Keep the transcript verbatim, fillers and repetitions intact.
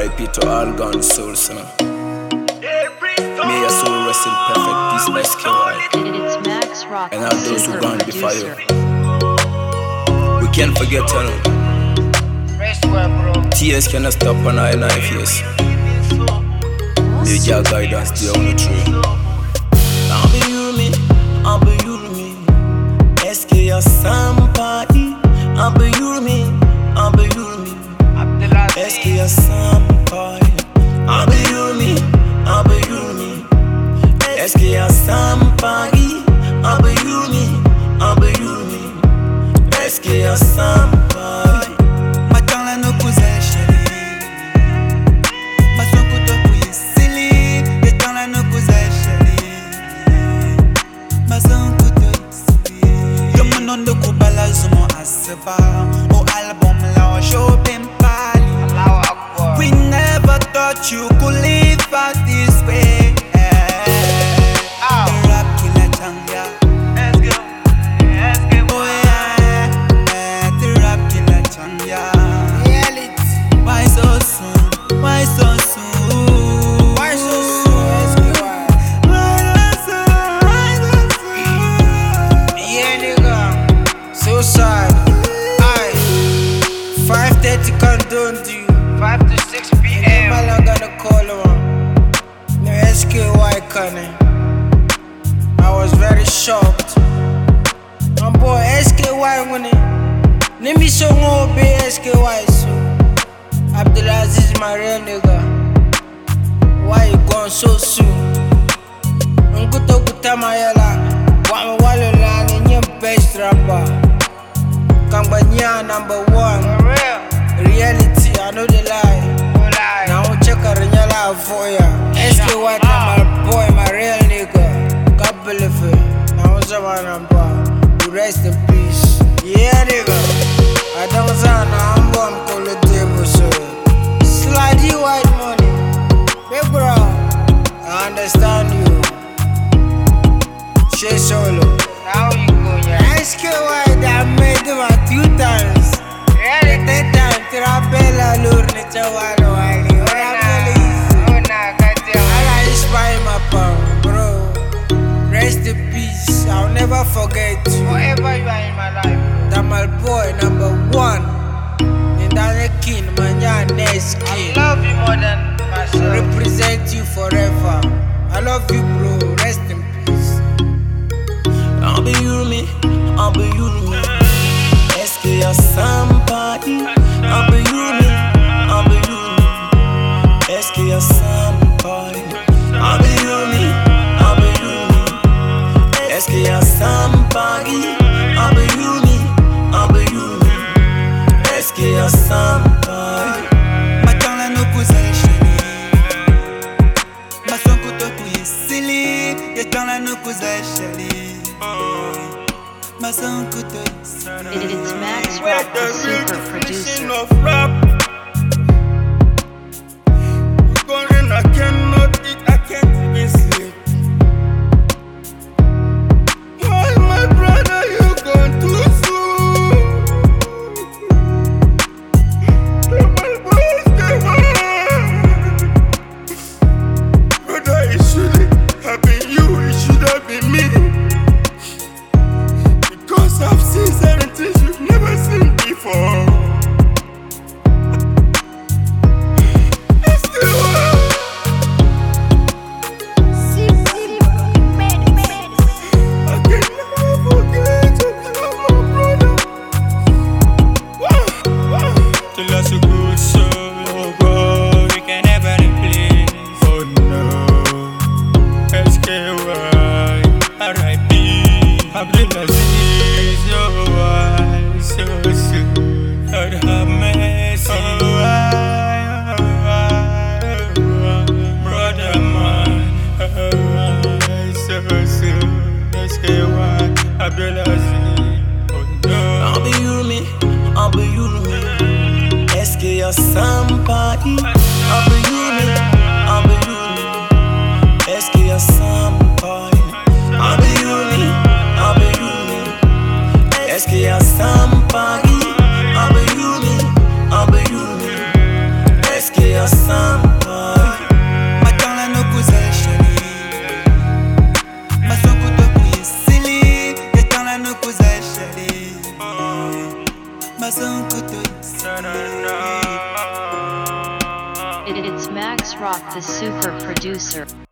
I P to all gone souls, you know. May your soul rest in perfect peace, S K Y. It's Max Rock, and all those who gone before you. producer. We can't forget, you know. Tears cannot stop on our knife, yes. Need your guidance, the only truth. I'll be you, me, I'll be you, me. S K Y somebody. I'll be you, me, I'll be you, me. S K Y somebody. I'll be you, me, I'll be you, me. S K Y somebody. I'll be you, me, I'll be you, me. S K Y somebody. Matala no kuzesheli, masonko to kuyisili. Yetala no kuzesheli, masonko to yisili. Yo munondo kubala zumo aseba, o album la o show pimpali. We never thought you could live out this way. The rap killer changa. Let's go, let's go. Oh yeah, the rap killer changa. Why so soon? Why so soon? Why so soon? Why so soon? Why so soon? Yeah, nigga, so sad. Aye, five thirty condone to you. Five to six p m I'm gonna call him. No S K Y coming. I was very shocked. My boy S K Y winning. Let me show more be S K Y so. Abdulaziz is my real nigga. Why you gone so soon? Unkuto kutamayala. Wama walo lani nye best rapper. Kambanya number one. Reality, I know the lie. Now check a renyala for ya. S K Y my boy, my real nigga. God believe it. Now what's up on number? You rest in peace. Yeah, nigga. I don't sound I'm born call the table so. Slide you white money. Big bro, I understand you. She solo. Now you go, yeah. S K Y that made him a few times. Yeah, that time, Trapela Lurni Chawano Ali. I inspire my power, bro. Rest in peace. I'll never forget you. Wherever you are in my life. That my boy number one. In that king, Manya next king. I love you more than myself. Represent you forever. I love you, bro. Rest in peace. I'll be you, me, I'll be you, me. S K Y somebody. I'll be you, me, I'll be you, me. S K Y somebody. I'll be you, me, I'll be you, me. S K Y somebody. I'll be you, me, I'll be you, me. S K Y somebody. Matala no kuzesheli, masonko to kuyisili. Yetala no kuzesheli, masonko to yisili. It's Max Rock, the super producer. Of rap. Going, I cannot eat, I can't even sleep. Why, my brother, you gone too soon? My boys, they were. Brother, it shouldn't have been you, it should have been me. Because I've seen certain things you've never seen before. It's the world. I can never forget you, my brother. Wow, wow. Tell us a good soul, oh God, we can never replace. Oh no, S K Y, R I P, Abdulaziz, oh why so soon? Lord have mercy, oh why, oh why, oh why, brother man, oh why so soon? S K Y, Abdulaziz, oh no. I'll be you, me, I'll be you, me. S K Y somebody. I'll be you, me, I'll be you, me. S K Y somebody. I'll be you, me, I'll be you, me. S K Y somebody. I'll be you, me, I'll be you, me. S K Y somebody. It- It's Max Rock, the super producer.